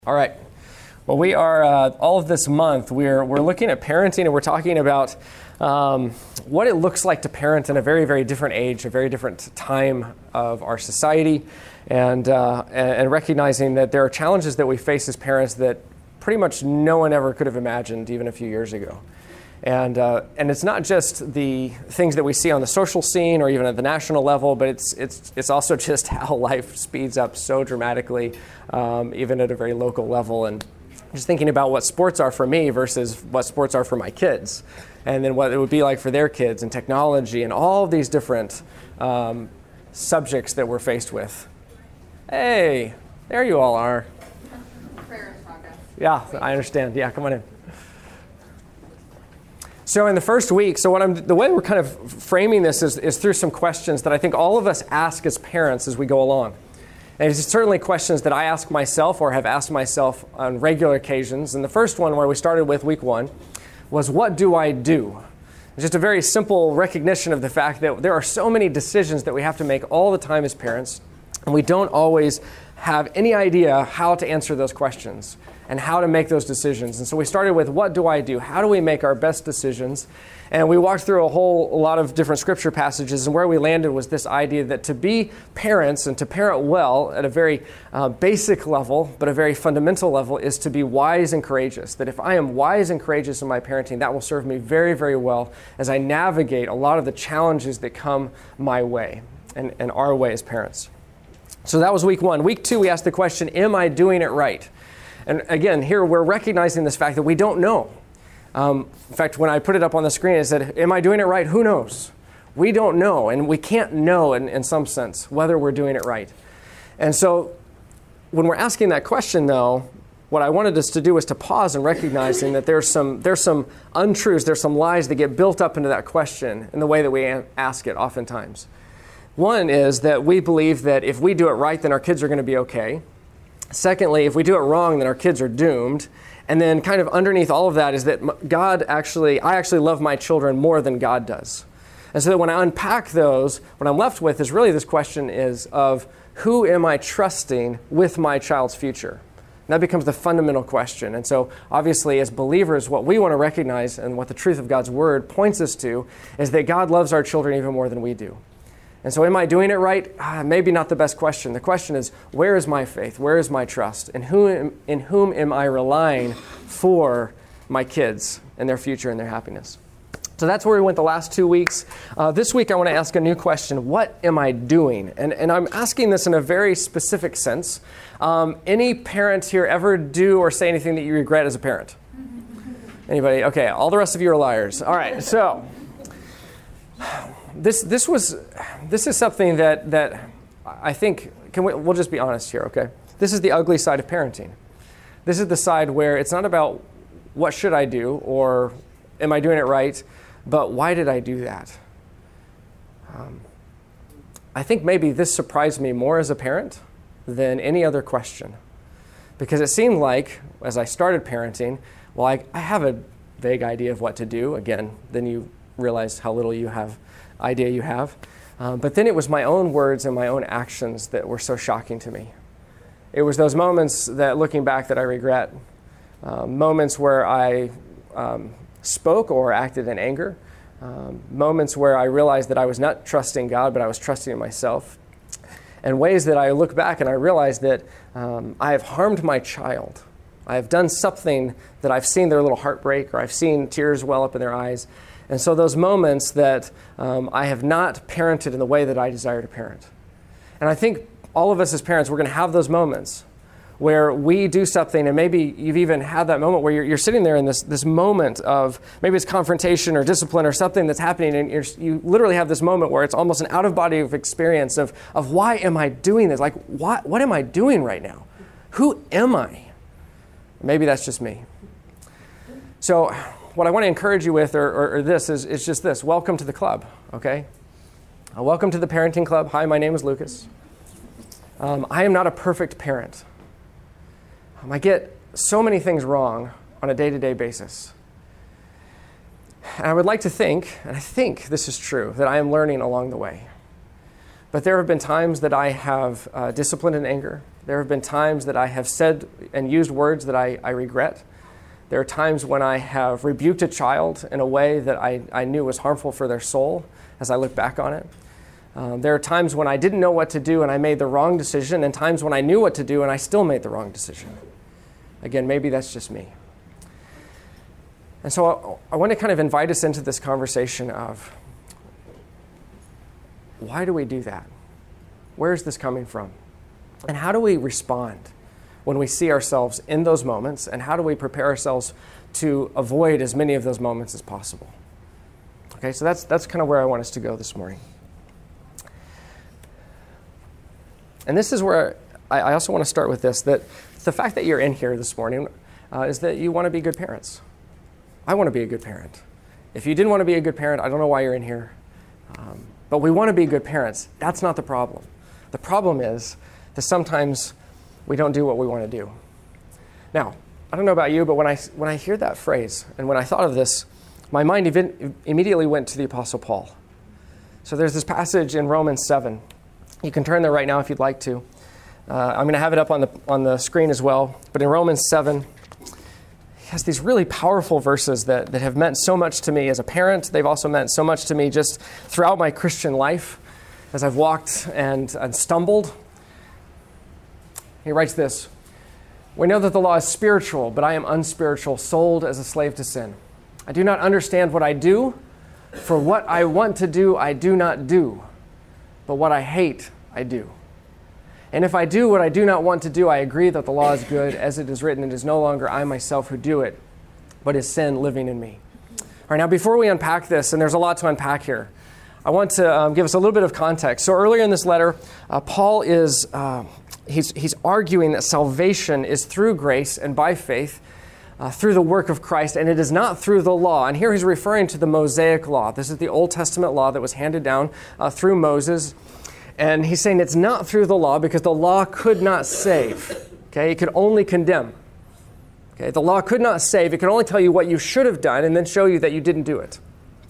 All right. Well, we are all of this month. We're looking at parenting, and we're talking about what it looks like to parent in a very, very different age, a very different time of our society, and recognizing that there are challenges that we face as parents that pretty much no one ever could have imagined even a few years ago. And it's not just the things that we see on the social scene or even at the national level, but it's also just how life speeds up so dramatically, even at a very local level. And just thinking about what sports are for me versus what sports are for my kids, and then what it would be like for their kids, and technology, and all of these different subjects that we're faced with. Hey, there you all are. Prayer in progress. Yeah, I understand. Yeah, come on in. So in the first week, the way we're kind of framing this is through some questions that I think all of us ask as parents as we go along. And it's certainly questions that I ask myself or have asked myself on regular occasions. And the first one, where we started with week 1, was, what do I do? It's just a very simple recognition of the fact that there are so many decisions that we have to make all the time as parents, and we don't always have any idea how to answer those questions and how to make those decisions. And so we started with, what do I do? How do we make our best decisions? And we walked through a lot of different scripture passages, and where we landed was this idea that to be parents and to parent well at a very basic level, but a very fundamental level, is to be wise and courageous. That if I am wise and courageous in my parenting, that will serve me very, very well as I navigate a lot of the challenges that come my way and our way as parents. So that was week 1. Week 2, we asked the question, am I doing it right? And again, here we're recognizing this fact that we don't know. In fact, when I put it up on the screen, it said, am I doing it right? Who knows? We don't know, and we can't know in some sense whether we're doing it right. And so when we're asking that question, though, what I wanted us to do was to pause and recognizing that there's some untruths, there's some lies that get built up into that question in the way that we ask it oftentimes. One is that we believe that if we do it right, then our kids are going to be okay. Secondly, if we do it wrong, then our kids are doomed. And then kind of underneath all of that is that I actually love my children more than God does. And so that when I unpack those, what I'm left with is really this question of who am I trusting with my child's future? And that becomes the fundamental question. And so obviously as believers, what we want to recognize and what the truth of God's word points us to is that God loves our children even more than we do. And so am I doing it right? Maybe not the best question. The question is, where is my faith? Where is my trust? In whom am I relying for my kids and their future and their happiness? So that's where we went the last 2 weeks. This week I want to ask a new question. What am I doing? And I'm asking this in a very specific sense. Any parents here ever do or say anything that you regret as a parent? Anybody? Okay, all the rest of you are liars. All right, so This is something that I think, we'll just be honest here, okay? This is the ugly side of parenting. This is the side where it's not about what should I do or am I doing it right, but why did I do that? I think maybe this surprised me more as a parent than any other question, because it seemed like, as I started parenting, well, I have a vague idea of what to do. Again, then you realize how little idea you have. But then it was my own words and my own actions that were so shocking to me. It was those moments that, looking back, that I regret. Moments where I spoke or acted in anger. Moments where I realized that I was not trusting God, but I was trusting in myself. And ways that I look back and I realize that I have harmed my child. I have done something that I've seen their little heart break, or I've seen tears well up in their eyes. And so those moments that I have not parented in the way that I desire to parent. And I think all of us as parents, we're going to have those moments where we do something, and maybe you've even had that moment where you're sitting there in this moment of, maybe it's confrontation or discipline or something that's happening, and you literally have this moment where it's almost an out-of-body experience of why am I doing this? Like, what am I doing right now? Who am I? Maybe that's just me. So what I want to encourage you with or this is just this. Welcome to the club, okay? Welcome to the parenting club. Hi, my name is Lucas. I am not a perfect parent. I get so many things wrong on a day-to-day basis. And I would like to think, and I think this is true, that I am learning along the way. But there have been times that I have disciplined in anger. There have been times that I have said and used words that I regret. There are times when I have rebuked a child in a way that I knew was harmful for their soul as I look back on it. There are times when I didn't know what to do and I made the wrong decision, and times when I knew what to do and I still made the wrong decision. Again, maybe that's just me. And so I want to kind of invite us into this conversation of, why do we do that? Where is this coming from? And how do we respond when we see ourselves in those moments? And how do we prepare ourselves to avoid as many of those moments as possible? Okay, so that's kind of where I want us to go this morning. And this is where I also want to start with this, that the fact that you're in here this morning is that you want to be good parents. I want to be a good parent. If you didn't want to be a good parent, I don't know why you're in here. But we want to be good parents. That's not the problem. The problem is that sometimes we don't do what we want to do. Now, I don't know about you, but when I hear that phrase and when I thought of this, my mind immediately went to the Apostle Paul. So there's this passage in Romans 7. You can turn there right now if you'd like to. I'm going to have it up on the screen as well. But in Romans 7, he has these really powerful verses that have meant so much to me as a parent. They've also meant so much to me just throughout my Christian life as I've walked and stumbled. He writes this: "We know that the law is spiritual, but I am unspiritual, sold as a slave to sin. I do not understand what I do, for what I want to do, I do not do. But what I hate, I do. And if I do what I do not want to do, I agree that the law is good. As it is written, it is no longer I myself who do it, but is sin living in me." All right, now before we unpack this, and there's a lot to unpack here, I want to give us a little bit of context. So earlier in this letter, Paul is he's arguing that salvation is through grace and by faith, through the work of Christ, and it is not through the law. And here he's referring to the Mosaic law. This is the Old Testament law that was handed down through Moses. And he's saying it's not through the law because the law could not save. Okay, it could only condemn. Okay, the law could not save. It could only tell you what you should have done and then show you that you didn't do it.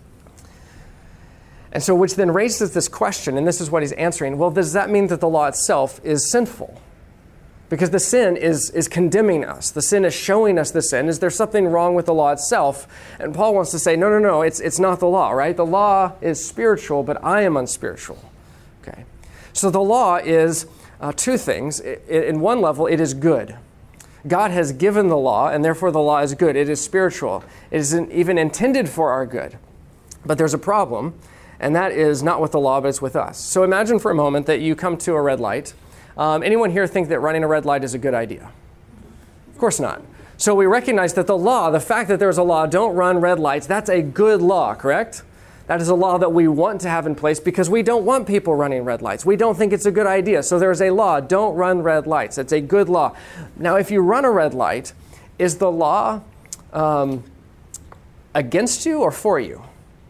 And so which then raises this question, and this is what he's answering. Well, does that mean that the law itself is sinful? Because the sin is condemning us. The sin is showing us the sin. Is there something wrong with the law itself? And Paul wants to say, no, it's not the law, right? The law is spiritual, but I am unspiritual. Okay. So the law is two things. In one level, it is good. God has given the law, and therefore the law is good. It is spiritual. It is even intended for our good. But there's a problem, and that is not with the law, but it's with us. So imagine for a moment that you come to a red light. Anyone here think that running a red light is a good idea? Of course not. So we recognize that the law, the fact that there's a law, don't run red lights, that's a good law, correct? That is a law that we want to have in place because we don't want people running red lights. We don't think it's a good idea. So there's a law, don't run red lights. It's a good law. Now, if you run a red light, is the law against you or for you?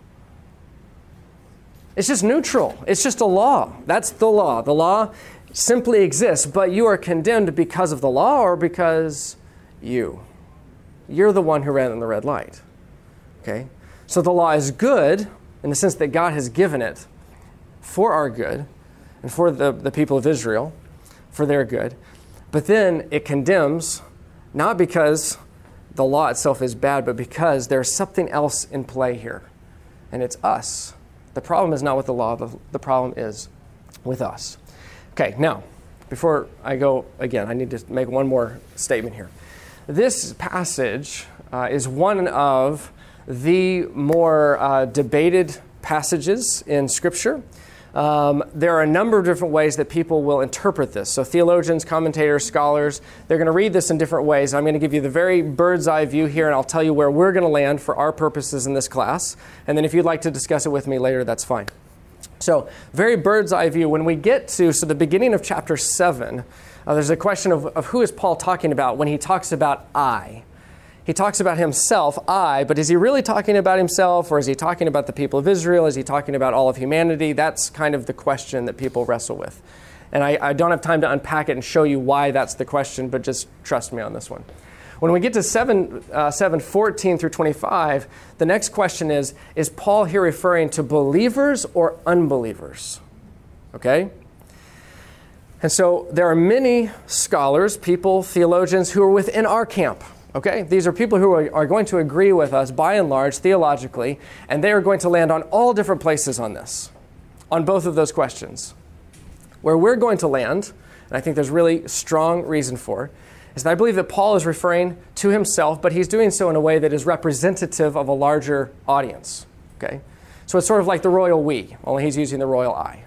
It's just neutral. It's just a law. That's the law. The law simply exists, but you are condemned because of the law or because you're the one who ran in the red light. Okay? So the law is good in the sense that God has given it for our good and for the people of Israel, for their good. But then it condemns, not because the law itself is bad, but because there's something else in play here. And it's us. The problem is not with the law. The problem is with us. Okay, now, before I go again, I need to make one more statement here. This passage is one of the more debated passages in Scripture. There are a number of different ways that people will interpret this. So theologians, commentators, scholars, they're going to read this in different ways. I'm going to give you the very bird's eye view here, and I'll tell you where we're going to land for our purposes in this class. And then if you'd like to discuss it with me later, that's fine. So very bird's eye view. When we get to the beginning of chapter 7, there's a question of who is Paul talking about when he talks about I. He talks about himself, I, but is he really talking about himself, or is he talking about the people of Israel? Is he talking about all of humanity? That's kind of the question that people wrestle with. And I don't have time to unpack it and show you why that's the question, but just trust me on this one. When we get to 7:14 through 25, the next question is Paul here referring to believers or unbelievers? Okay? And so there are many scholars, people, theologians who are within our camp. Okay? These are people who are going to agree with us by and large theologically, and they are going to land on all different places on this, on both of those questions. Where we're going to land, and I think there's really strong reason for, is that I believe that Paul is referring to himself, but he's doing so in a way that is representative of a larger audience. Okay? So it's sort of like the royal we, only he's using the royal I.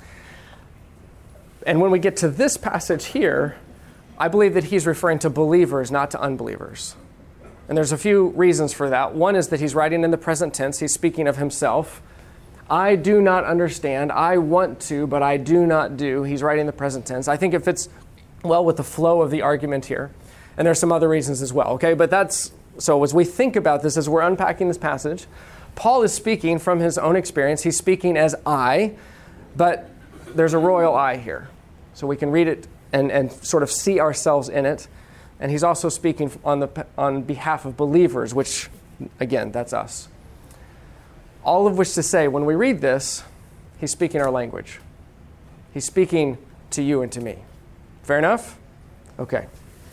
And when we get to this passage here, I believe that he's referring to believers, not to unbelievers. And there's a few reasons for that. One is that he's writing in the present tense. He's speaking of himself. I do not understand. I want to, but I do not do. He's writing in the present tense. I think it fits well with the flow of the argument here. And there's some other reasons as well. Okay, but so as we think about this, as we're unpacking this passage, Paul is speaking from his own experience. He's speaking as I, but there's a royal I here. So we can read it and sort of see ourselves in it. And he's also speaking on behalf of believers, which, again, that's us. All of which to say, when we read this, he's speaking our language. He's speaking to you and to me. Fair enough? Okay.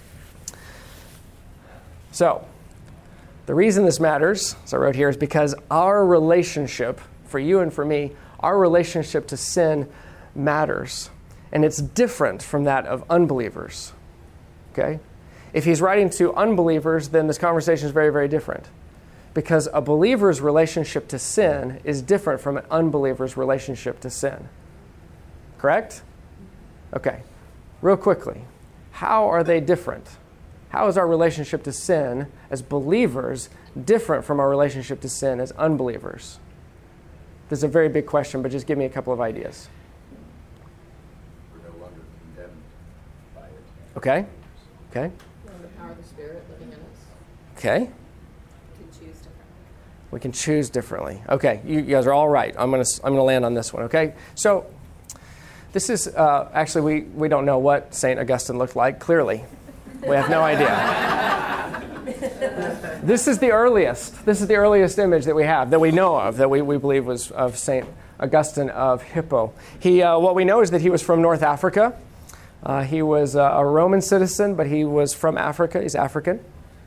So, the reason this matters, as I wrote here, is because our relationship, for you and for me, our relationship to sin matters. And it's different from that of unbelievers. Okay? If he's writing to unbelievers, then this conversation is very, very different. Because a believer's relationship to sin is different from an unbeliever's relationship to sin. Correct? Okay. Real quickly, how are they different? How is our relationship to sin as believers different from our relationship to sin as unbelievers? This is a very big question, but just give me a couple of ideas. We're no longer condemned by it. Okay. Okay. The power of the Spirit living in us. Okay. We can choose differently. We can choose differently. Okay, you guys are all right. I'm gonna land on this one. Okay, so this is actually we don't know what Saint Augustine looked like. Clearly, we have no idea. This is the earliest. This is the earliest image that we have, that we know of, that we believe was of Saint Augustine of Hippo. What we know is that he was from North Africa. He was a Roman citizen, but he was from Africa. He's African.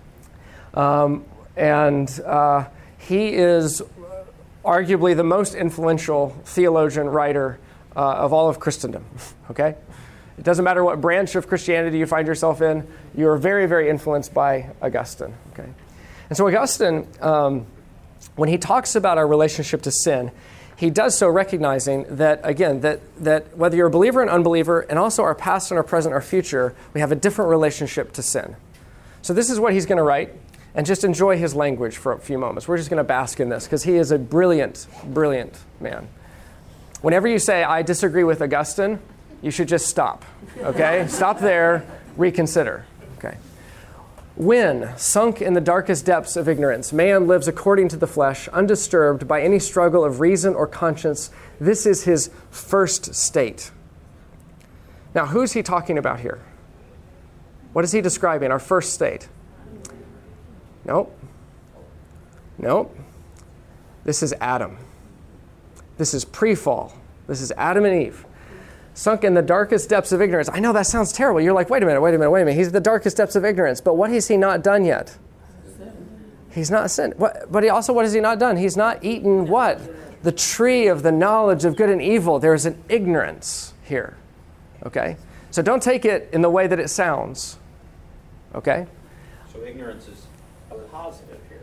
He is arguably the most influential theologian, writer of all of Christendom. Okay? It doesn't matter what branch of Christianity you find yourself in, you're very, very influenced by Augustine. Okay? And so Augustine, when he talks about our relationship to sin, he does so recognizing that, again, that whether you're a believer and unbeliever, and also our past and our present, our future, we have a different relationship to sin. So this is what he's going to write, and just enjoy his language for a few moments. We're just going to bask in this, because he is a brilliant, brilliant man. Whenever you say, I disagree with Augustine, you should just stop, okay? Stop there, reconsider, okay? When, sunk in the darkest depths of ignorance, man lives according to the flesh, undisturbed by any struggle of reason or conscience, this is his first state. Now, who's he talking about here? What is he describing, our first state? Nope. Nope. This is Adam. This is pre-fall. This is Adam and Eve. Sunk in the darkest depths of ignorance. I know that sounds terrible. You're like, wait a minute. He's in the darkest depths of ignorance. But what has he not done yet? He's not sinned. But what has he not done? He's not eaten what? The tree of the knowledge of good and evil. There's an ignorance here. Okay? So don't take it in the way that it sounds. Okay? So ignorance is a positive here.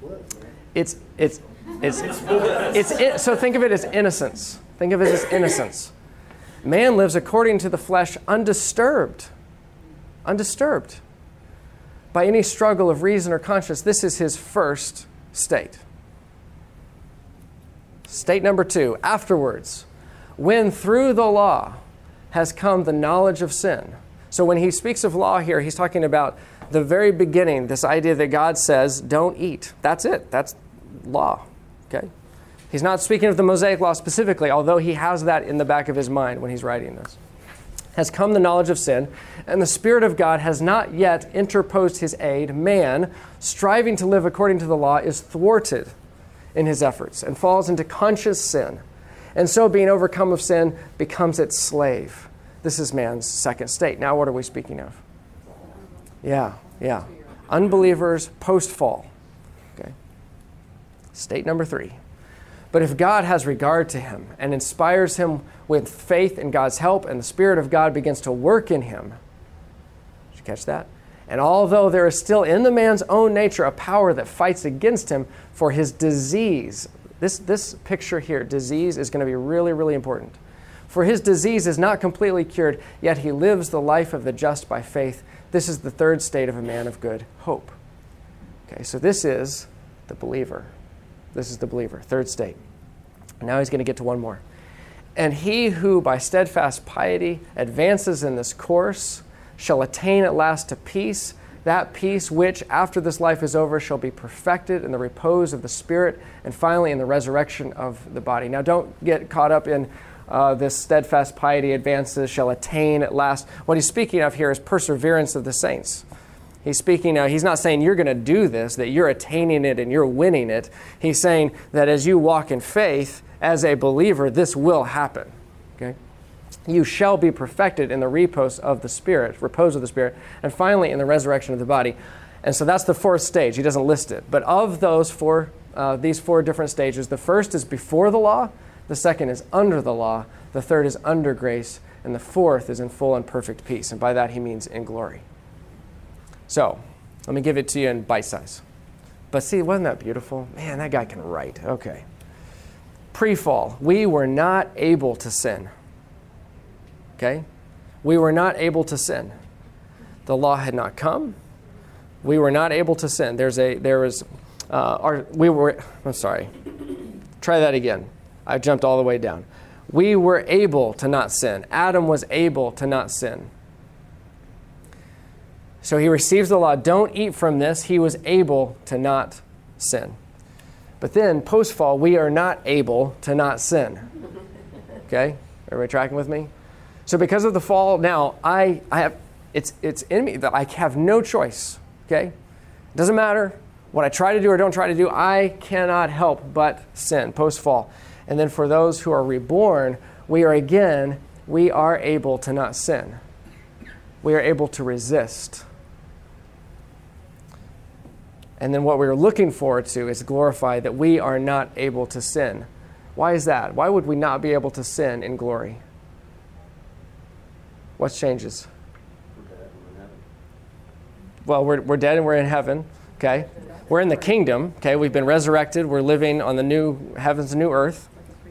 So think of it as innocence. Think of it as innocence. Man lives according to the flesh undisturbed by any struggle of reason or conscience. This is his first state. State number 2, afterwards, when through the law has come the knowledge of sin. So when he speaks of law here, he's talking about the very beginning, this idea that God says, don't eat. That's it. That's law. Okay? He's not speaking of the Mosaic law specifically, although he has that in the back of his mind when he's writing this. Has come the knowledge of sin, and the Spirit of God has not yet interposed his aid. Man, striving to live according to the law, is thwarted in his efforts and falls into conscious sin. And so being overcome of sin becomes its slave. This is man's second state. Now what are we speaking of? Yeah. Unbelievers post-fall. Okay. State number 3. But if God has regard to him and inspires him with faith in God's help, and the Spirit of God begins to work in him, did you catch that? And although there is still in the man's own nature a power that fights against him for his disease, this picture here, disease, is going to be really, really important. For his disease is not completely cured, yet he lives the life of the just by faith. This is the third state of a man of good hope. Okay, so this is the believer. This is the believer, third state. Now he's going to get to one more. And he who by steadfast piety advances in this course shall attain at last to peace, that peace which, after this life is over, shall be perfected in the repose of the spirit, and finally in the resurrection of the body. Now don't get caught up in this steadfast piety advances shall attain at last. What he's speaking of here is perseverance of the saints. He's speaking, he's not saying you're going to do this, that you're attaining it and you're winning it. He's saying that as you walk in faith as a believer, this will happen. Okay? You shall be perfected in the repose of the Spirit, and finally in the resurrection of the body. And so that's the fourth stage. He doesn't list it. But of those these four different stages, the first is before the law, the second is under the law, the third is under grace, and the fourth is in full and perfect peace. And by that he means in glory. So, let me give it to you in bite size. But see, wasn't that beautiful? Man, that guy can write. Okay. Pre-fall, we were not able to sin. Okay? We were not able to sin. The law had not come. We were not able to sin. I'm sorry. Try that again. I jumped all the way down. We were able to not sin. Adam was able to not sin. So he receives the law. Don't eat from this. He was able to not sin. But then, post-fall, we are not able to not sin. Okay? Everybody tracking with me? So because of the fall, now it's in me that I have no choice. Okay? It doesn't matter what I try to do or don't try to do. I cannot help but sin post-fall. And then for those who are reborn, we are able to not sin. We are able to resist. And then what we're looking forward to is glorified, that we are not able to sin. Why is that? Why would we not be able to sin in glory? What changes? We're dead, we're in heaven. Well, we're dead and we're in heaven. Okay? We're in the kingdom. Okay? We've been resurrected. We're living on the new heavens and new earth.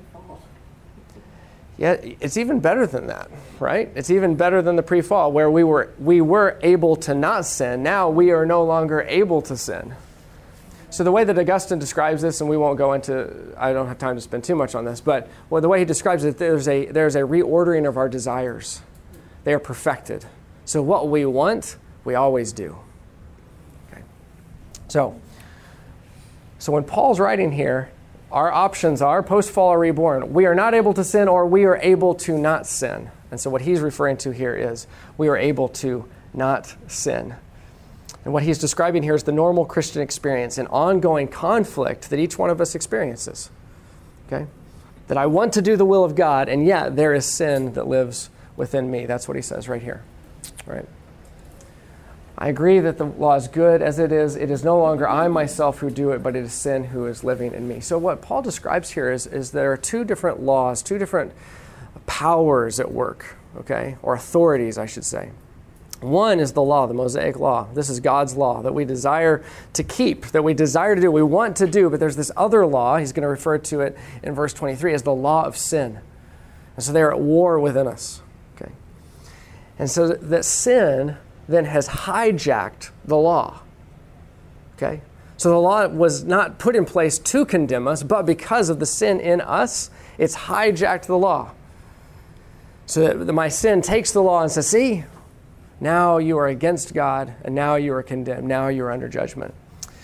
Yeah, it's even better than that, right? It's even better than the pre-fall, where we were able to not sin. Now we are no longer able to sin. So the way that Augustine describes this, and we won't go into, I don't have time to spend too much on this, but the way he describes it, there's a reordering of our desires. They are perfected. So what we want, we always do. Okay. So when Paul's writing here, our options are post-fall or reborn. We are not able to sin, or we are able to not sin. And so what he's referring to here is we are able to not sin. And what he's describing here is the normal Christian experience, an ongoing conflict that each one of us experiences. Okay? That I want to do the will of God, and yet there is sin that lives within me. That's what he says right here. All right? I agree that the law is good as it is. It is no longer I myself who do it, but it is sin who is living in me. So what Paul describes here is there are two different laws, two different powers at work, okay? Or authorities, I should say. One is the law, the Mosaic law. This is God's law that we desire to keep, that we desire to do, we want to do, but there's this other law, he's going to refer to it in verse 23 as the law of sin. And so they're at war within us, okay? And so that sin then has hijacked the law. Okay? So the law was not put in place to condemn us, but because of the sin in us, it's hijacked the law. So that my sin takes the law and says, see, now you are against God, and now you are condemned, now you are under judgment.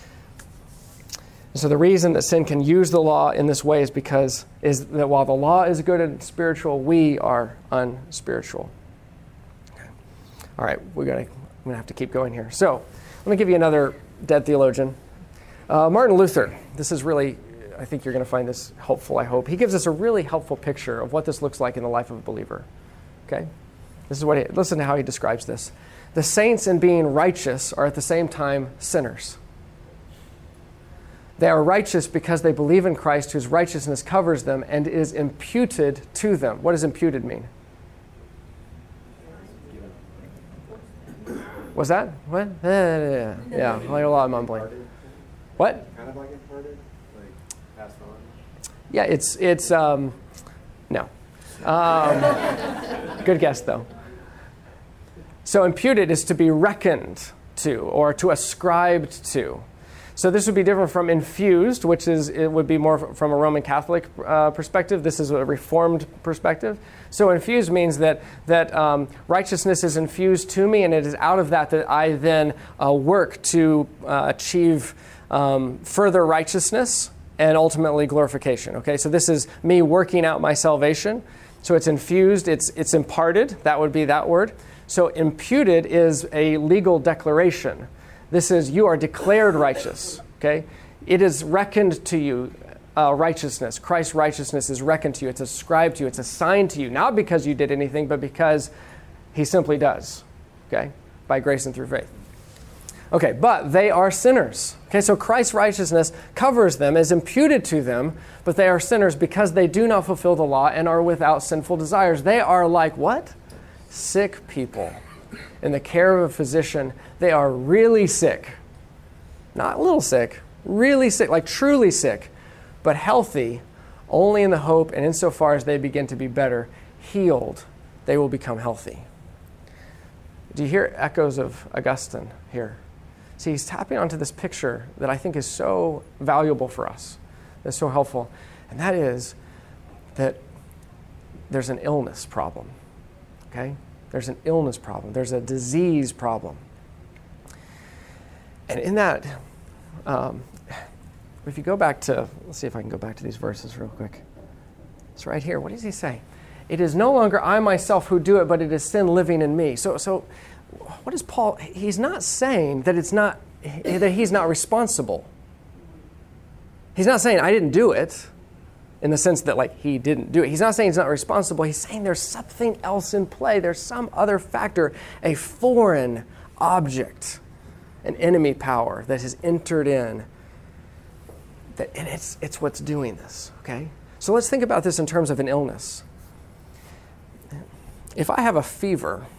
And so the reason that sin can use the law in this way is that while the law is good and spiritual, we are unspiritual. All right, I'm going to have to keep going here. So let me give you another dead theologian. Martin Luther. This is really, I think you're going to find this helpful, I hope. He gives us a really helpful picture of what this looks like in the life of a believer. Okay? Listen to how he describes this. The saints in being righteous are at the same time sinners. They are righteous because they believe in Christ, whose righteousness covers them and is imputed to them. What does imputed mean? What's that? What? Yeah, like a lot of mumbling. What? Kind of like imparted, like passed on. Yeah, it's no. Good guess though. So imputed is to be reckoned to or to ascribed to. So this would be different from infused, it would be more from a Roman Catholic perspective. This is a Reformed perspective. So infused means that righteousness is infused to me, and it is out of that I then work to achieve further righteousness and ultimately glorification. Okay, so this is me working out my salvation. So it's infused, it's imparted. That would be that word. So imputed is a legal declaration. This is, you are declared righteous, okay? It is reckoned to you, righteousness. Christ's righteousness is reckoned to you. It's ascribed to you. It's assigned to you, not because you did anything, but because he simply does, okay? By grace and through faith. Okay, but they are sinners. Okay, so Christ's righteousness covers them, is imputed to them, but they are sinners because they do not fulfill the law and are without sinful desires. They are like what? Sick people. In the care of a physician, they are really sick. Not a little sick, really sick, like truly sick, but healthy only in the hope and insofar as they begin to be better, healed, they will become healthy. Do you hear echoes of Augustine here? See, he's tapping onto this picture that I think is so valuable for us, that's so helpful, and that is that there's an illness problem, okay? There's an illness problem. There's a disease problem. And in that, if you go back to, let's see if I can go back to these verses real quick. It's right here. What does he say? It is no longer I myself who do it, but it is sin living in me. So what is Paul? He's not saying that that he's not responsible. He's not saying I didn't do it, in the sense that like he didn't do it. He's not saying he's not responsible. He's saying there's something else in play. There's some other factor, a foreign object, an enemy power that has entered in. And it's what's doing this, okay? So let's think about this in terms of an illness. If I have a fever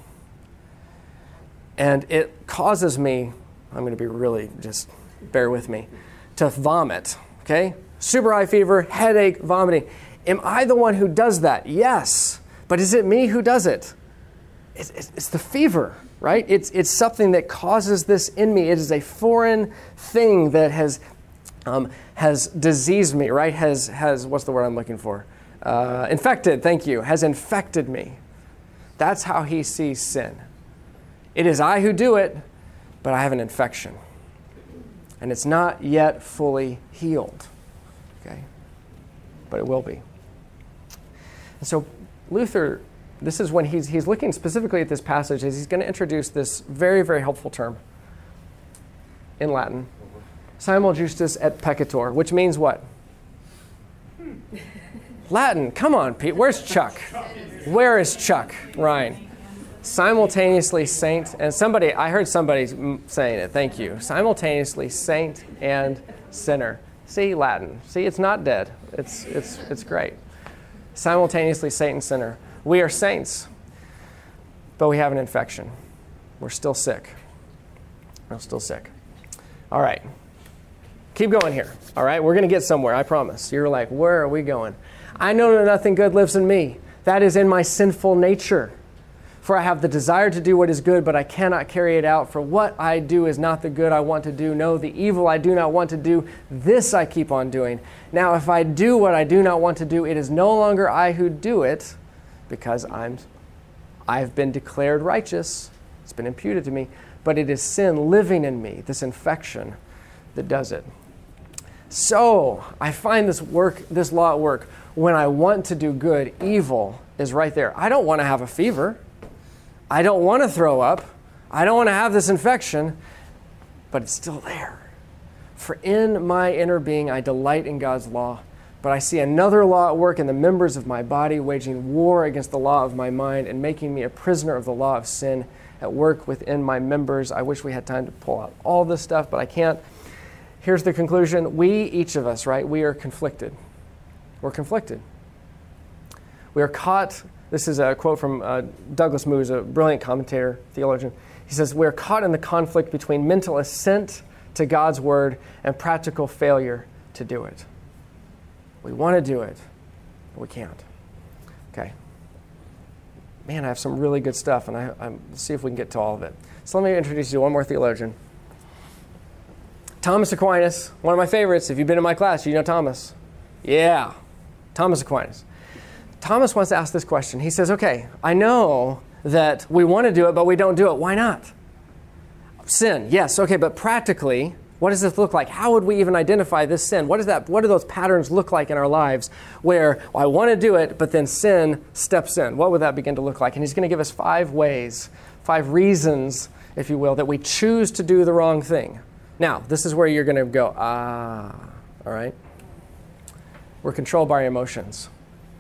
and it causes me, I'm going to be really, just bear with me, to vomit, okay? Super high fever, headache, vomiting. Am I the one who does that? Yes. But is it me who does it? It's the fever, right? It's something that causes this in me. It is a foreign thing that has diseased me, right? Has what's the word I'm looking for? Infected, thank you. Has infected me. That's how he sees sin. It is I who do it, but I have an infection. And it's not yet fully healed. Okay? But it will be. And so Luther, this is when he's looking specifically at this passage, as he's going to introduce this very, very helpful term in Latin, simul justus et peccator, which means what? Latin, come on, Pete. Where's Chuck? Where is Chuck? Ryan. Simultaneously saint, and I heard somebody saying it, thank you. Simultaneously saint and sinner. See, Latin. See, it's not dead. It's great. Simultaneously saint and sinner. We are saints, but we have an infection. We're still sick. We're still sick. All right. Keep going here. All right, we're going to get somewhere, I promise. You're like, where are we going? I know that nothing good lives in me. That is in my sinful nature. For I have the desire to do what is good, but I cannot carry it out. For what I do is not the good I want to do. No, the evil I do not want to do, this I keep on doing. Now, if I do what I do not want to do, it is no longer I who do it, because I've been declared righteous. It's been imputed to me. But it is sin living in me, this infection, that does it. So I find this law at work. When I want to do good, evil is right there. I don't want to have a fever. I don't want to throw up. I don't want to have this infection, but it's still there. For in my inner being, I delight in God's law, But I see another law at work in the members of my body, waging war against the law of my mind and making me a prisoner of the law of sin at work within my members. I wish we had time to pull out all this stuff, but I can't. Here's the conclusion. We, each of us, right, we are conflicted. We're conflicted. We are caught. This is a quote from Douglas Moo, who's a brilliant commentator, theologian. He says, we're caught in the conflict between mental assent to God's word and practical failure to do it. We want to do it, but we can't. Okay. Man, I have some really good stuff, and I'm see if we can get to all of it. So let me introduce you to one more theologian. Thomas Aquinas, one of my favorites. If you've been in my class, you know Thomas. Yeah, Thomas Aquinas. Thomas wants to ask this question. He says, okay, I know that we want to do it, but we don't do it. Why not? Sin, yes, okay, but practically, what does this look like? How would we even identify this sin? What do those patterns look like in our lives where I want to do it, but then sin steps in? What would that begin to look like? And he's going to give us 5 ways, 5 reasons, if you will, that we choose to do the wrong thing. Now, this is where you're going to go, all right? We're controlled by our emotions.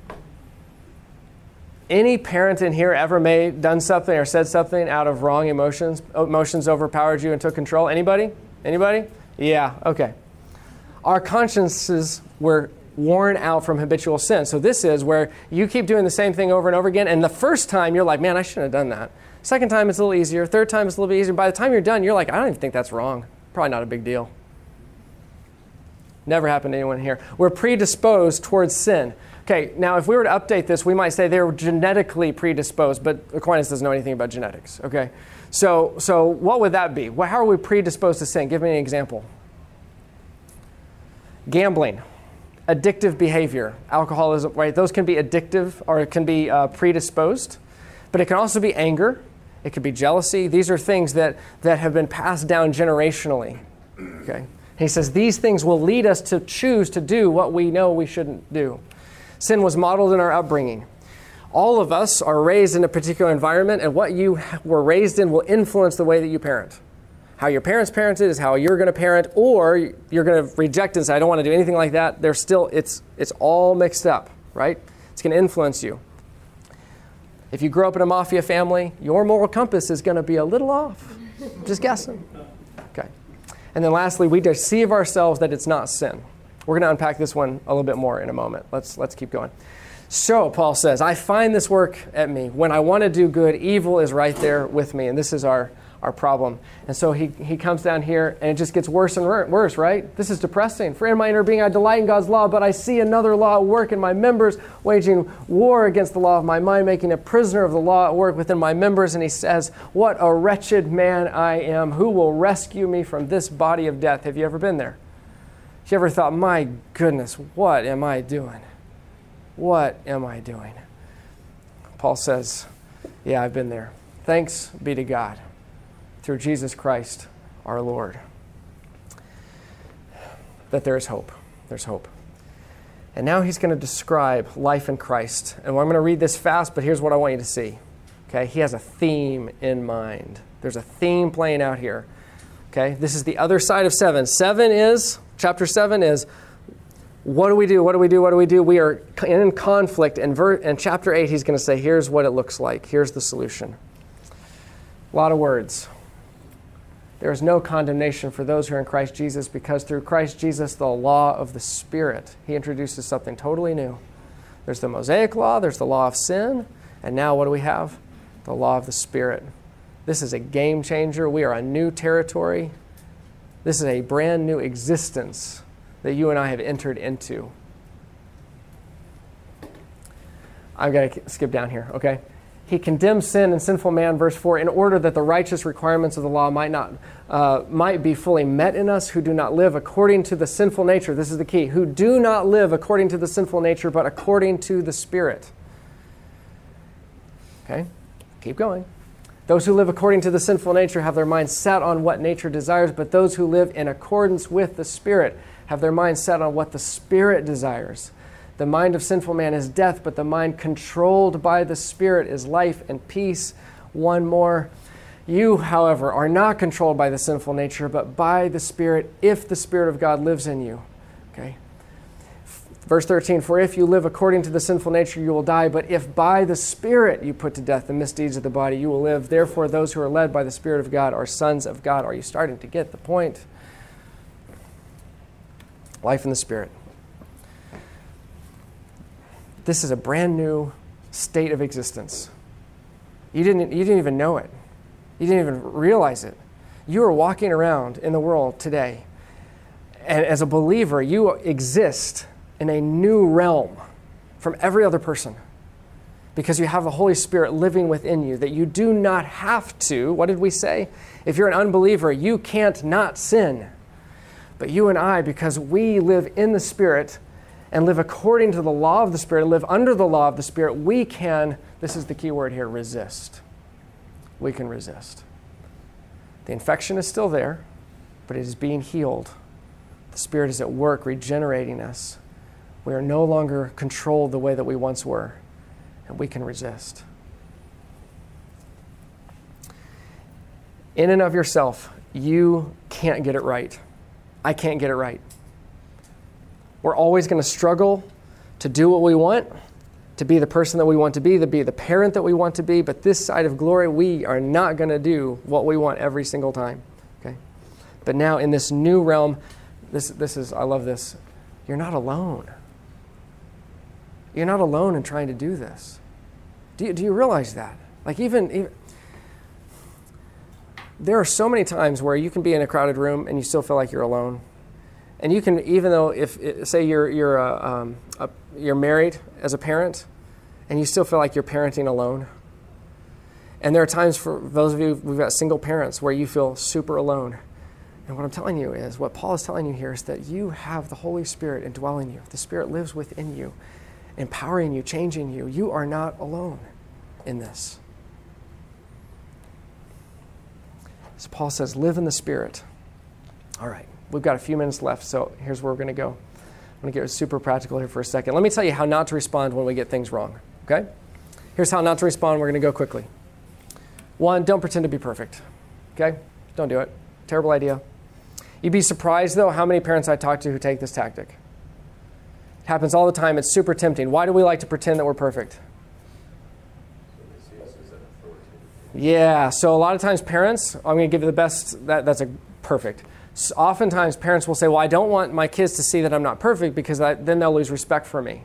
Any parent in here ever done something or said something out of wrong emotions? Emotions overpowered you and took control? Anybody? Anybody? Yeah, okay. Our consciences were worn out from habitual sin. So this is where you keep doing the same thing over and over again, and the first time you're like, man, I shouldn't have done that. Second time it's a little easier. Third time it's a little bit easier. By the time you're done, you're like, I don't even think that's wrong. Probably not a big deal. Never happened to anyone here. We're predisposed towards sin. Okay, now if we were to update this, we might say they were genetically predisposed, but Aquinas doesn't know anything about genetics, okay? So what would that be? Well, how are we predisposed to sin? Give me an example. Gambling, addictive behavior, alcoholism, right? Those can be addictive or it can be predisposed, but it can also be anger. It could be jealousy. These are things that have been passed down generationally, okay? He says these things will lead us to choose to do what we know we shouldn't do. Sin was modeled in our upbringing. All of us are raised in a particular environment, and what you were raised in will influence the way that you parent. How your parents parented is how you're going to parent, or you're going to reject it and say, I don't want to do anything like that. It's all mixed up, right? It's going to influence you. If you grow up in a mafia family, your moral compass is going to be a little off. Just guessing. Okay. And then lastly, we deceive ourselves that it's not sin. We're going to unpack this one a little bit more in a moment. Let's keep going. So, Paul says, I find this work at me. When I want to do good, evil is right there with me. And this is our problem. And so he comes down here, and it just gets worse and worse, right? This is depressing. For in my inner being I delight in God's law, but I see another law at work in my members, waging war against the law of my mind, making a prisoner of the law at work within my members. And he says, what a wretched man I am. Who will rescue me from this body of death? Have you ever been there? Have you ever thought, my goodness, what am I doing? What am I doing? Paul says, yeah, I've been there. Thanks be to God through Jesus Christ our Lord that there is hope. There's hope. And now he's going to describe life in Christ. And I'm going to read this fast, but here's what I want you to see. Okay, he has a theme in mind. There's a theme playing out here. Okay, this is the other side of 7. Chapter 7 is, what do we do? What do we do? What do we do? We are in conflict. And chapter 8, he's going to say, here's what it looks like. Here's the solution. A lot of words. There is no condemnation for those who are in Christ Jesus, because through Christ Jesus, the law of the Spirit, he introduces something totally new. There's the Mosaic law, there's the law of sin, and now what do we have? The law of the Spirit. This is a game changer. We are a new territory. This is a brand new existence that you and I have entered into. I've got to skip down here, okay? He condemns sin and sinful man, verse 4, in order that the righteous requirements of the law might be fully met in us who do not live according to the sinful nature. This is the key. Who do not live according to the sinful nature, but according to the Spirit. Okay? Keep going. Those who live according to the sinful nature have their minds set on what nature desires, but those who live in accordance with the Spirit have their minds set on what the Spirit desires. The mind of sinful man is death, but the mind controlled by the Spirit is life and peace. One more. You, however, are not controlled by the sinful nature, but by the Spirit, if the Spirit of God lives in you. Okay? Verse 13, for if you live according to the sinful nature, you will die. But if by the Spirit you put to death the misdeeds of the body, you will live. Therefore, those who are led by the Spirit of God are sons of God. Are you starting to get the point? Life in the Spirit. This is a brand new state of existence. You didn't even know it. You didn't even realize it. You are walking around in the world today, and as a believer, you exist in a new realm from every other person because you have the Holy Spirit living within you that you do not have to. What did we say? If you're an unbeliever, you can't not sin. But you and I, because we live in the Spirit and live according to the law of the Spirit, live under the law of the Spirit, we can, this is the key word here, resist. We can resist. The infection is still there, but it is being healed. The Spirit is at work regenerating us. We are no longer controlled the way that we once were, and we can resist. In and of yourself, you can't get it right. I can't get it right. We're always going to struggle to do what we want, to be the person that we want to be the parent that we want to be, but this side of glory, we are not going to do what we want every single time. Okay? But now in this new realm, this is, I love this, you're not alone. You're not alone in trying to do this. Do you realize that? Like even there are so many times where you can be in a crowded room and you still feel like you're alone. And you can, even though say you're married as a parent, and you still feel like you're parenting alone. And there are times for those of you, we've got single parents where you feel super alone. And what I'm telling you is, what Paul is telling you here is that you have the Holy Spirit indwelling you. The Spirit lives within you, empowering you, changing you. You are not alone in this. So Paul says, live in the Spirit. All right, we've got a few minutes left, so here's where we're going to go. I'm going to get super practical here for a second. Let me tell you how not to respond when we get things wrong, okay? Here's how not to respond. We're going to go quickly. 1, don't pretend to be perfect, okay? Don't do it. Terrible idea. You'd be surprised, though, how many parents I talk to who take this tactic. It happens all the time. It's super tempting. Why do we like to pretend that we're perfect? Yeah, so a lot of times parents, I'm going to give you the best, that's a perfect. So oftentimes parents will say, well, I don't want my kids to see that I'm not perfect because then they'll lose respect for me.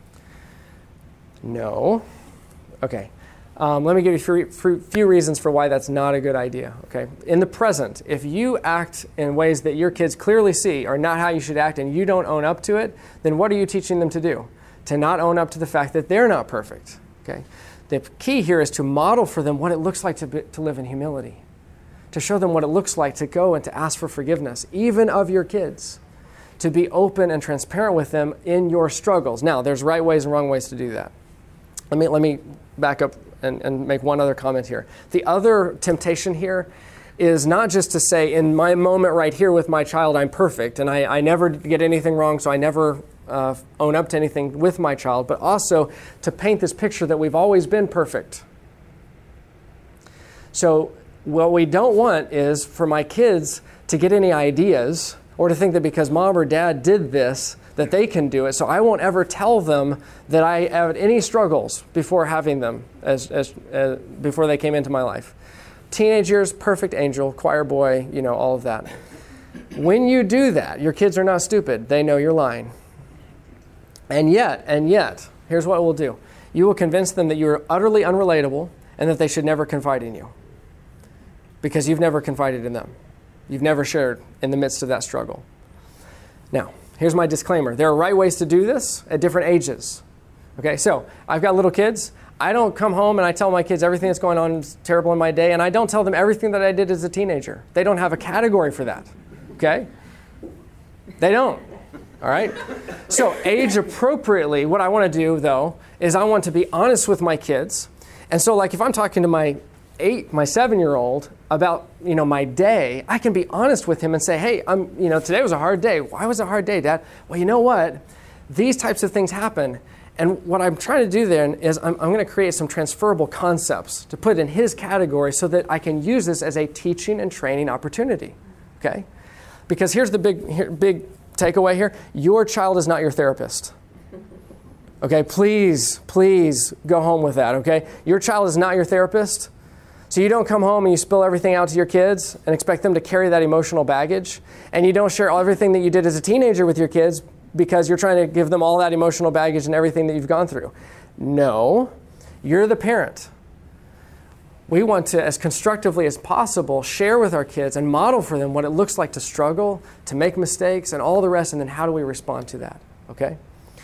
No. Okay. Let me give you a few reasons for why that's not a good idea. Okay. In the present, if you act in ways that your kids clearly see are not how you should act and you don't own up to it, then what are you teaching them to do? To not own up to the fact that they're not perfect. Okay. The key here is to model for them what it looks like to live in humility, to show them what it looks like to go and to ask for forgiveness, even of your kids, to be open and transparent with them in your struggles. Now, there's right ways and wrong ways to do that. Let me back up and make one other comment here. The other temptation here is not just to say, in my moment right here with my child, I'm perfect, and I never get anything wrong, so I never own up to anything with my child, but also to paint this picture that we've always been perfect. So what we don't want is for my kids to get any ideas or to think that because mom or dad did this, that they can do it. So I won't ever tell them that I had any struggles before having them, before they came into my life. Teenage years, perfect angel, choir boy, all of that. When you do that, your kids are not stupid. They know you're lying. And yet, here's what we'll do. You will convince them that you're utterly unrelatable and that they should never confide in you. Because you've never confided in them. You've never shared in the midst of that struggle. Now, here's my disclaimer. There are right ways to do this at different ages. Okay, so I've got little kids. I don't come home and I tell my kids everything that's going on is terrible in my day, and I don't tell them everything that I did as a teenager. They don't have a category for that. Okay? They don't. All right? So age appropriately, what I want to do, though, is I want to be honest with my kids. And so, like, if I'm talking to my 7-year-old about, my day, I can be honest with him and say, hey, today was a hard day. Why was it a hard day, Dad? Well, you know what? These types of things happen. And what I'm trying to do then is I'm going to create some transferable concepts to put in his category so that I can use this as a teaching and training opportunity. Okay? Because here's the big takeaway here. Your child is not your therapist. Okay, please go home with that, okay? Your child is not your therapist. So you don't come home and you spill everything out to your kids and expect them to carry that emotional baggage. And you don't share everything that you did as a teenager with your kids because you're trying to give them all that emotional baggage and everything that you've gone through. No, you're the parent. We want to, as constructively as possible, share with our kids and model for them what it looks like to struggle, to make mistakes, and all the rest, and then how do we respond to that, okay?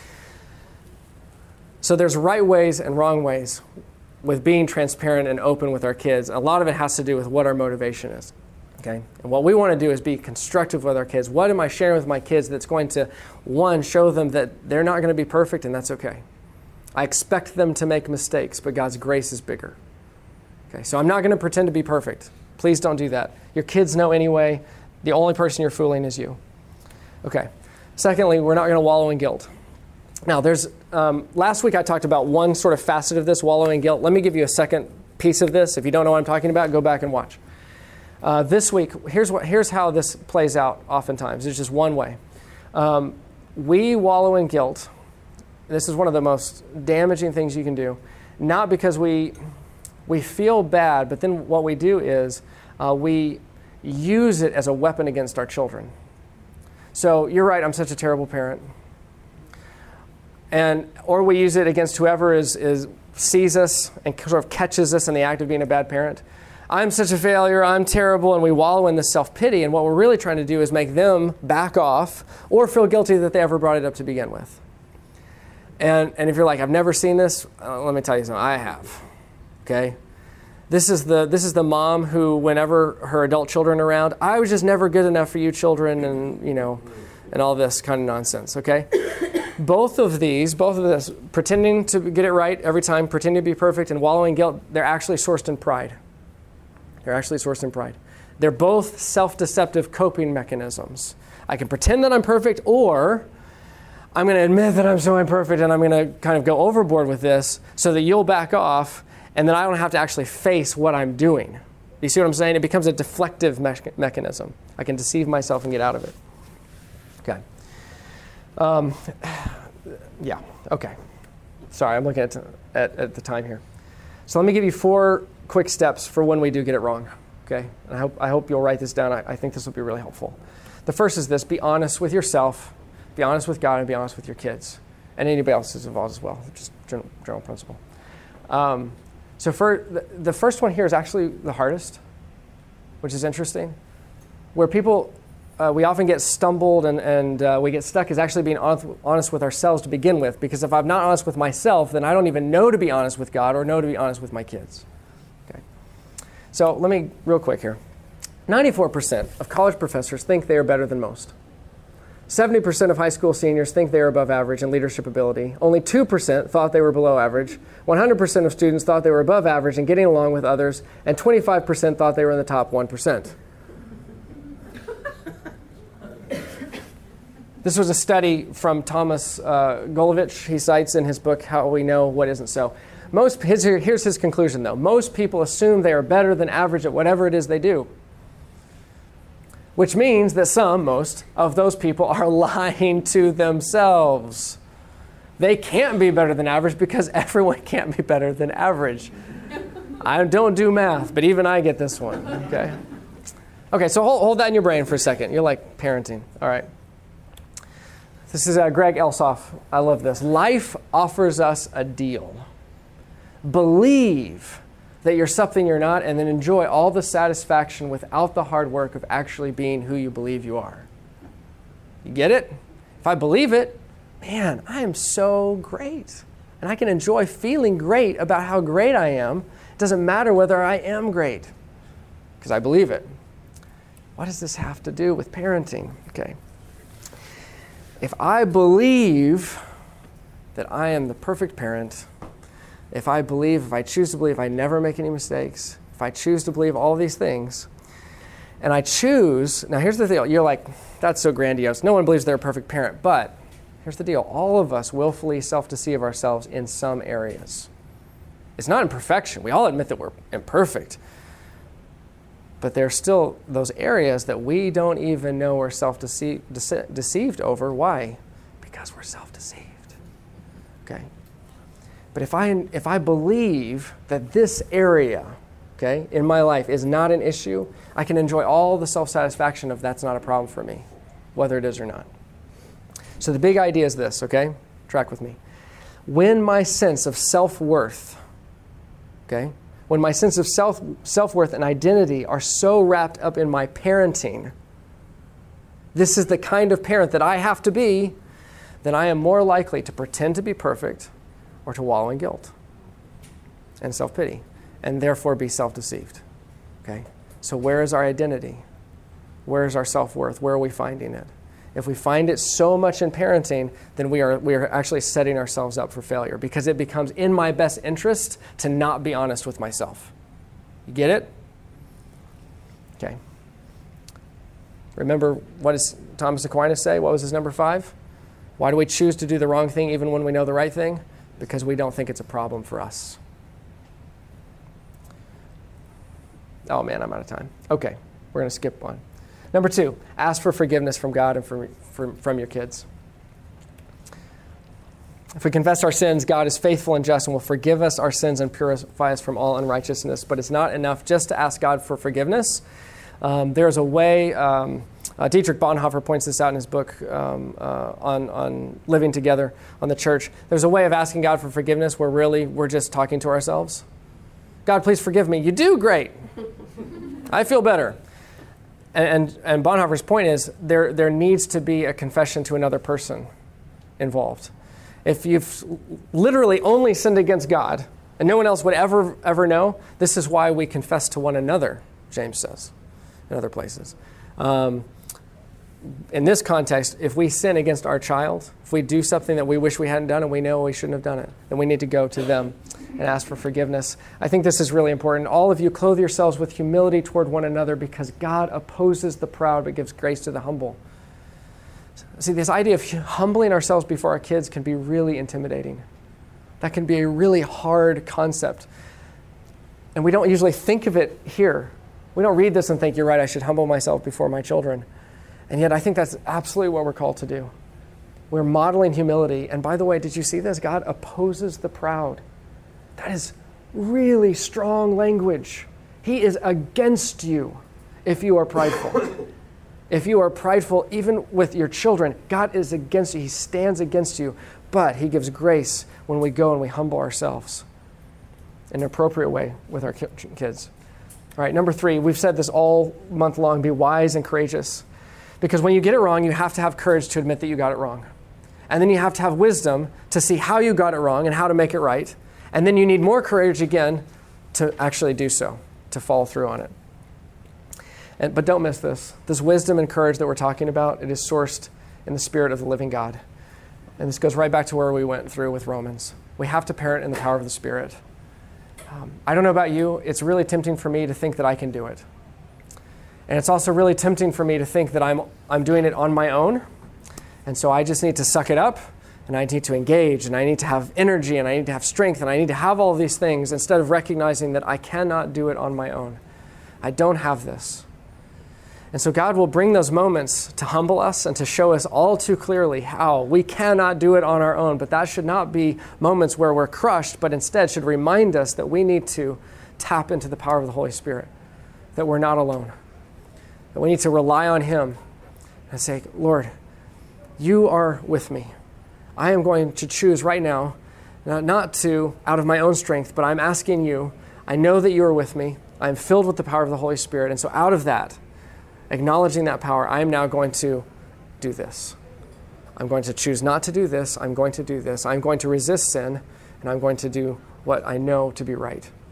So there's right ways and wrong ways with being transparent and open with our kids. A lot of it has to do with what our motivation is, okay? And what we want to do is be constructive with our kids. What am I sharing with my kids that's going to, one, show them that they're not going to be perfect, and that's okay. I expect them to make mistakes, but God's grace is bigger. Okay, so I'm not going to pretend to be perfect. Please don't do that. Your kids know anyway. The only person you're fooling is you. Okay. Secondly, we're not going to wallow in guilt. Now, there's last week I talked about one sort of facet of this, wallowing in guilt. Let me give you a second piece of this. If you don't know what I'm talking about, go back and watch. This week, here's how this plays out oftentimes. There's just one way. We wallow in guilt. This is one of the most damaging things you can do. Not because we feel bad, but then what we do is we use it as a weapon against our children. So you're right, I'm such a terrible parent. Or we use it against whoever sees us and sort of catches us in the act of being a bad parent. I'm such a failure, I'm terrible, and we wallow in this self-pity, and what we're really trying to do is make them back off or feel guilty that they ever brought it up to begin with. And if you're like, I've never seen this, let me tell you something, I have. Okay? This is the mom who, whenever her adult children are around, I was just never good enough for you children, and all this kind of nonsense, okay? Both of this, pretending to get it right every time, pretending to be perfect, and wallowing in guilt, they're actually sourced in pride. They're both self-deceptive coping mechanisms. I can pretend that I'm perfect, or I'm going to admit that I'm so imperfect, and I'm going to kind of go overboard with this so that you'll back off, and then I don't have to actually face what I'm doing. You see what I'm saying? It becomes a deflective mechanism. I can deceive myself and get out of it. Okay. Yeah, okay. Sorry, I'm looking at the time here. So let me give you 4 quick steps for when we do get it wrong, okay? And I hope you'll write this down. I think this will be really helpful. The first is this: be honest with yourself, be honest with God, and be honest with your kids. And anybody else is involved as well, just general principle. So the first one here is actually the hardest, which is interesting. Where people, we often get stumbled and we get stuck is actually being honest with ourselves to begin with. Because if I'm not honest with myself, then I don't even know to be honest with God or know to be honest with my kids. Okay. So let me, real quick here. 94% of college professors think they are better than most. 70% of high school seniors think they are above average in leadership ability. Only 2% thought they were below average. 100% of students thought they were above average in getting along with others. And 25% thought they were in the top 1%. This was a study from Thomas Golovich. He cites in his book, How We Know What Isn't So. Here's his conclusion, though. Most people assume they are better than average at whatever it is they do. Which means that most of those people are lying to themselves. They can't be better than average because everyone can't be better than average. I don't do math, but even I get this one, okay? Okay, so hold that in your brain for a second. You're like parenting, all right? This is Greg Elsoff. I love this. Life offers us a deal. Believe that you're something you're not, and then enjoy all the satisfaction without the hard work of actually being who you believe you are. You get it? If I believe it, man, I am so great. And I can enjoy feeling great about how great I am. It doesn't matter whether I am great, because I believe it. What does this have to do with parenting? Okay. If I believe that I am the perfect parent, if I choose to believe I never make any mistakes, if I choose to believe all these things, and I choose, now here's the deal, you're like, that's so grandiose. No one believes they're a perfect parent, but here's the deal. All of us willfully self-deceive ourselves in some areas. It's not imperfection. We all admit that we're imperfect. But there's still those areas that we don't even know we're self-deceived over. Why? Because we're self-deceived. Okay? But if I believe that this area, okay, in my life is not an issue, I can enjoy all the self-satisfaction of that's not a problem for me, whether it is or not. So the big idea is this, okay? Track with me. When my sense of self-worth, okay, when my sense of self-worth and identity are so wrapped up in my parenting, this is the kind of parent that I have to be, then I am more likely to pretend to be perfect or to wallow in guilt and self-pity and therefore be self-deceived. Okay? So where is our identity? Where is our self-worth? Where are we finding it? If we find it so much in parenting, then we are actually setting ourselves up for failure because it becomes in my best interest to not be honest with myself. You get it? Okay. Remember, what does Thomas Aquinas say? What was his number 5? Why do we choose to do the wrong thing even when we know the right thing? Because we don't think it's a problem for us. Oh man, I'm out of time. Okay, we're going to skip on. Number 2, ask for forgiveness from God and from your kids. If we confess our sins, God is faithful and just and will forgive us our sins and purify us from all unrighteousness. But it's not enough just to ask God for forgiveness. There's a way, Dietrich Bonhoeffer points this out in his book on living together on the church. There's a way of asking God for forgiveness where really we're just talking to ourselves. God, please forgive me. You do? Great. I feel better. And Bonhoeffer's point is there needs to be a confession to another person involved. If you've literally only sinned against God and no one else would ever know, this is why we confess to one another, James says in other places. In this context, if we sin against our child, if we do something that we wish we hadn't done and we know we shouldn't have done it, then we need to go to them and ask for forgiveness. I think this is really important. All of you clothe yourselves with humility toward one another because God opposes the proud but gives grace to the humble. See, this idea of humbling ourselves before our kids can be really intimidating. That can be a really hard concept. And we don't usually think of it here. We don't read this and think, you're right, I should humble myself before my children. And yet I think that's absolutely what we're called to do. We're modeling humility. And by the way, did you see this? God opposes the proud. That is really strong language. He is against you if you are prideful. If you are prideful, even with your children, God is against you. He stands against you. But he gives grace when we go and we humble ourselves in an appropriate way with our kids. All right, number 3, we've said this all month long, be wise and courageous. Because when you get it wrong, you have to have courage to admit that you got it wrong. And then you have to have wisdom to see how you got it wrong and how to make it right. And then you need more courage again to actually do so, to follow through on it. But don't miss this. This wisdom and courage that we're talking about, it is sourced in the Spirit of the living God. And this goes right back to where we went through with Romans. We have to parent in the power of the Spirit. I don't know about you, it's really tempting for me to think that I can do it. And it's also really tempting for me to think that I'm doing it on my own. And so I just need to suck it up, and I need to engage, and I need to have energy, and I need to have strength, and I need to have all of these things instead of recognizing that I cannot do it on my own. I don't have this. And so God will bring those moments to humble us and to show us all too clearly how we cannot do it on our own. But that should not be moments where we're crushed, but instead should remind us that we need to tap into the power of the Holy Spirit, that we're not alone, that we need to rely on him and say, Lord, you are with me. I am going to choose right now, not to, out of my own strength, but I'm asking you, I know that you are with me. I'm filled with the power of the Holy Spirit. And so out of that, acknowledging that power, I am now going to do this. I'm going to choose not to do this. I'm going to do this. I'm going to resist sin, and I'm going to do what I know to be right.